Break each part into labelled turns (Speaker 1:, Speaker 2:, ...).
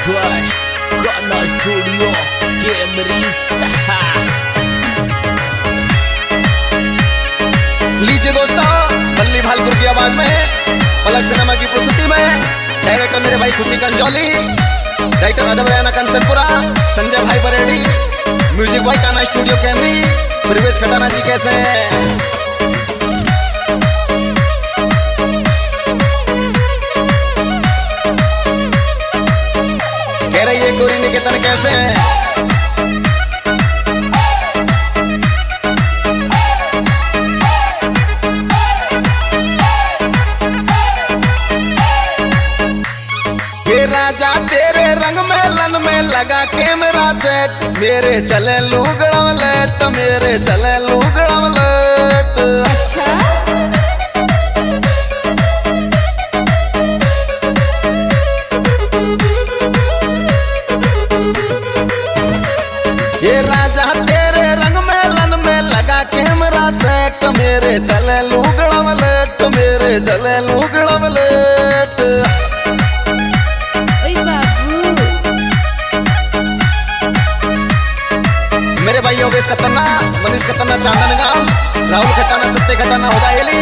Speaker 1: by Ghana Studio Cameries।
Speaker 2: लीजिए दोस्तों, बल्ली भालपुर की आवाज में पलक सिनेमा की प्रस्तुति में डायरेक्टर मेरे भाई खुशी कंजौली, राइटर अजब रैना कंचनपुरा, संजय भाई Baredi, music boy Kanha studio कैमरी, प्रवेश खटाना जी कैसे हैं? कह रही है गोरी निकेतन कैसे हैं? राजा तेरे रंग में लन में लगा कैमरा सेट, मेरे चले लुगड़म लेट, मेरे चले लुगड़म लेट।
Speaker 3: अच्छा?
Speaker 2: ये राजा तेरे रंग में लन में लगा कैमरा सेट, मेरे चले लुगड़म लेट, मेरे चले लुगड़म लेट। मेरे भाई योगेश खट्टाना, मनीष खट्टाना, चांदन गांव, राहुल खट्टाना, सत्य खट्टाना, होगा एली।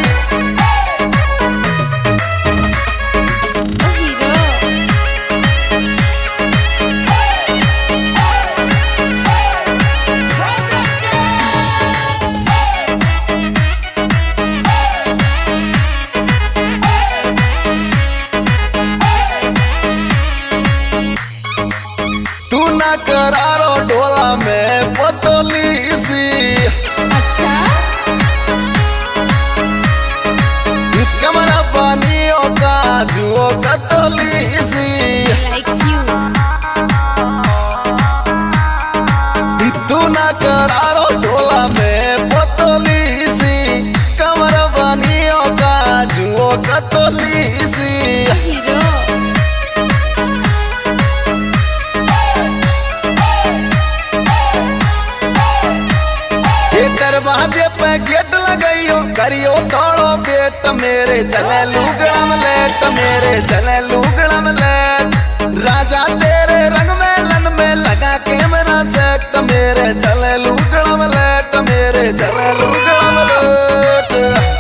Speaker 2: तू ना करारो ढोला में पतोली सी।
Speaker 3: अच्छा?
Speaker 2: कमरा पानियों का जुओ कतोली सी।
Speaker 3: Like you.
Speaker 2: तू ना करारो ढोला में पतोली सी, कमरा पानियों का जुओ कतोली सी।
Speaker 3: Hero.
Speaker 2: दरवाजे पे गेट लगाइयो करियो थोड़ो बेट, मेरे चले लुगड़म लेट, मेरे चले लुगड़म लेट। राजा तेरे रंग में लन में लगा कैमरा सेट, मेरे चले लुगड़म लेट, मेरे चले लुगड़म लेट।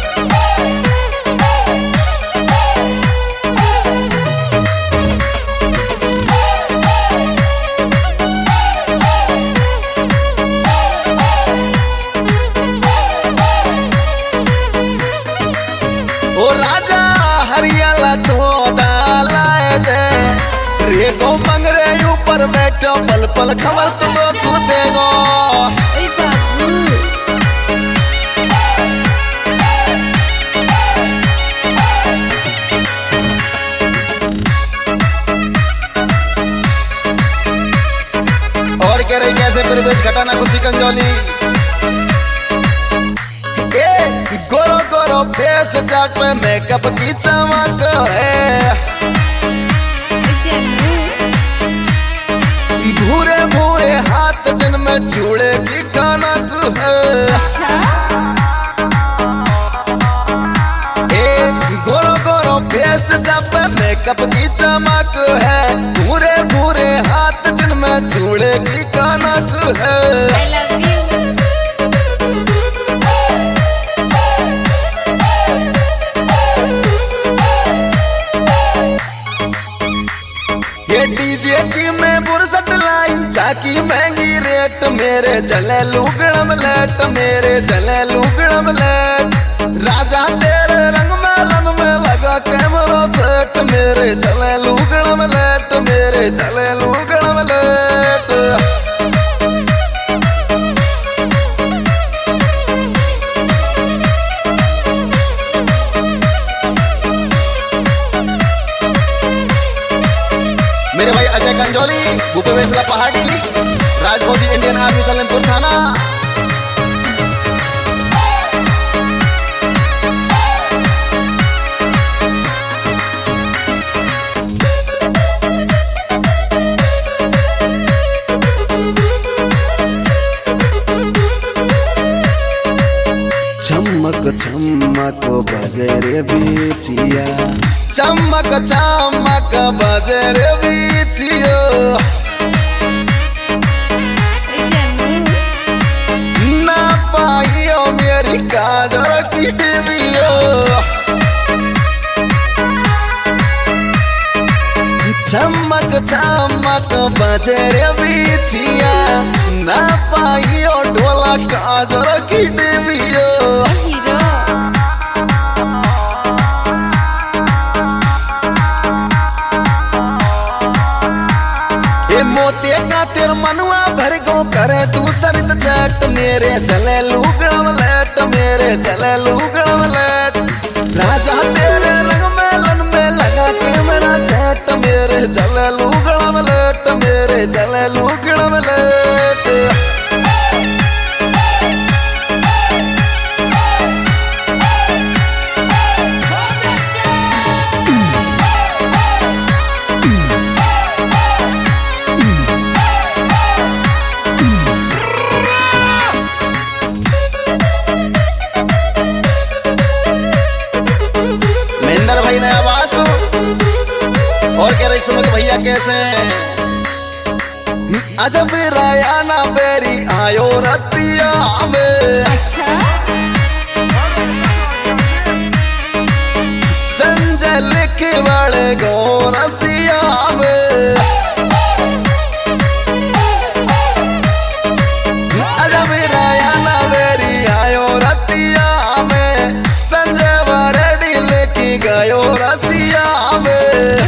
Speaker 2: ओ राजा हरियाला धोदा लाए दे, रे को मंगरे ऊपर बैठो पल पल खबर तो तू देगो।
Speaker 3: ओए बाबू।
Speaker 2: और कह रही कैसे प्रवेश खटाना, खुशी कंजौली। गोरो गोरो फेस जाक पे मेकअप की चमक है, भूरे भूरे हाथ जिनमें चूड़े की कनक है।
Speaker 3: अच्छा?
Speaker 2: गोरो गोरो फेस जाक पे मेकअप की चमक है, भूरे भूरे हाथ जिनमें चूड़े की कनक है।
Speaker 3: I love you.
Speaker 2: ये डीजे की मैं बुरसट लाइन चाकी महंगी रेट, मेरे चले लुगड़म लेट, मेरे चले लुगड़म लेट। राजा तेरे रंग में लन में लगा कैमरा सेट, मेरे चले लुगड़म लेट, मेरे चले लुगड़म लेट। मेरे भाई अजय कंजौली, भूपे वेसला पहाड़ी, राजभोजी इंडियन आर्मी सलेमपुर थाना। चमक चमक बजे रे बिचिया, चमक चमक बजे रे बिचिया। बीचियो ना पाइयो मेरी काजल की डिबियो चमक चमक बजे रे बीचिया ना पाइयो ढोला काजल की डिबियो मोते का तेर मनुआ भर गो करे तू सरित चट मेरे चले लूगड़म लेट मेरे चले लूगड़म लेट राजा तेरे रंग में लन में लगा के मेरा सेट मेरे चले लूगड़म लेट मेरे चले लूगड़म लेट भाई नया आवाज और कह रही सुमत भैया कैसे अजब राया ना बेरी आयो रतिया में संजय लिखे वाले गो रसिया में अजब राया ना बेरी आयो रतिया में संजय वारेडी लेके गयो रसिया में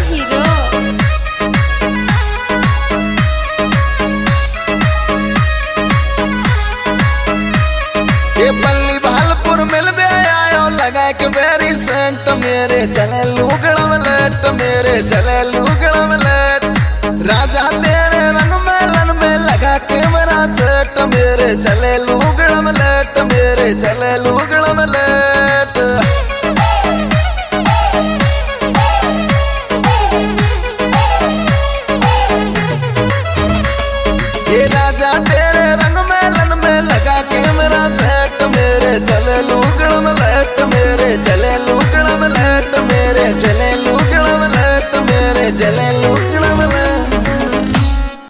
Speaker 2: ये बल्ली भालपुर मिल बे आयो लगा के बेरी सेंट मेरे चले लूगड़म लेट मेरे चले लूगड़म लेट राजा तेरे रंग में लन में लगा के मेरा सेट मेरे चले लूगड़म लेट मेरे चले लूगड़म लेट राजा तेरे रंग में लन में लगा के मेरा सेट मेरे चले लूगड़म लेट मेरे चले लूगड़म लेट मेरे चले लूगड़म लेट मेरे चले लूगड़म लेट।